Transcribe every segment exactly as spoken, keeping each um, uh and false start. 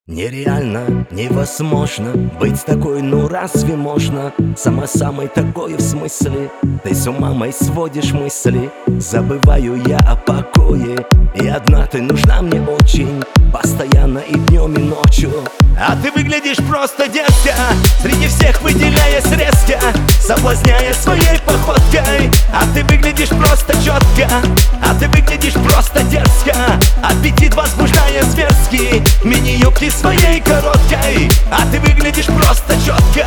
Нереально, невозможно быть такой, ну разве можно? Сама самой такой в смысле? Ты с ума моей сводишь мысли. Забываю я о покое, и одна ты нужна мне очень, постоянно и днем, и ночью. А ты выглядишь просто детка, среди всех выделяясь резко, соблазняя своей походкой. А ты выглядишь просто четко, а ты выглядишь просто дерзко, аппетит возбуждая зверский, мини-юбки своей короткой. А ты выглядишь просто четко.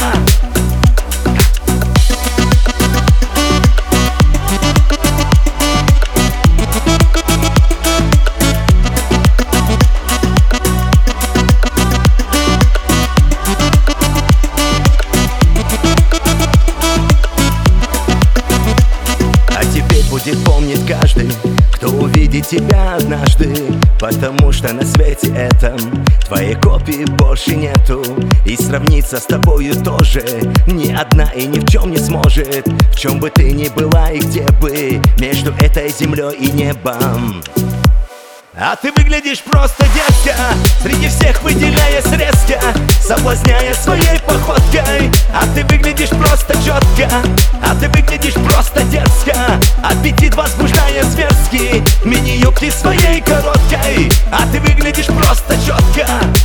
Будет помнить каждый, кто увидит тебя однажды, потому что на свете этом твоей копии больше нету. И сравниться с тобою тоже ни одна и ни в чем не сможет. В чем бы ты ни была и где бы, между этой землей и небом. А ты выглядишь просто детка, среди всех выделяясь резко, соблазняя своей походкой. А ты выглядишь просто четко, а ты выглядишь просто дерзко, аппетит возбуждая зверский, мини-юбки своей короткой. А ты выглядишь просто четко.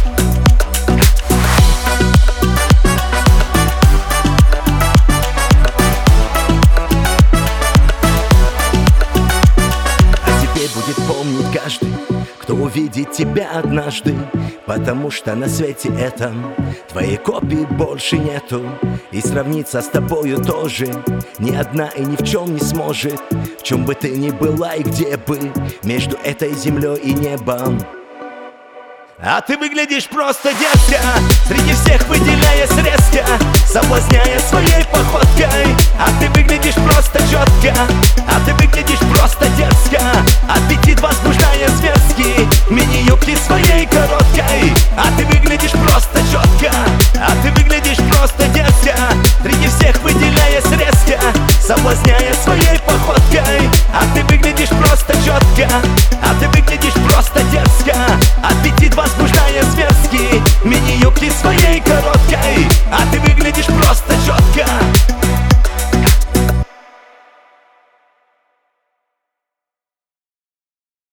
Будет помнить каждый, кто увидит тебя однажды, потому что на свете этом твоей копии больше нету. И сравниться с тобою тоже ни одна и ни в чем не сможет. В чем бы ты ни была и где бы, между этой землей и небом. А ты выглядишь просто детка, среди всех выделяясь резко, соблазняя своей походкой. А ты выглядишь просто четко, а ты выглядишь просто дерзко, аппетит возбуждая зверский, мини-юбки своей короткой. А ты выглядишь просто четко, а ты выглядишь просто детка, среди всех выделяясь резко, соблазняя своей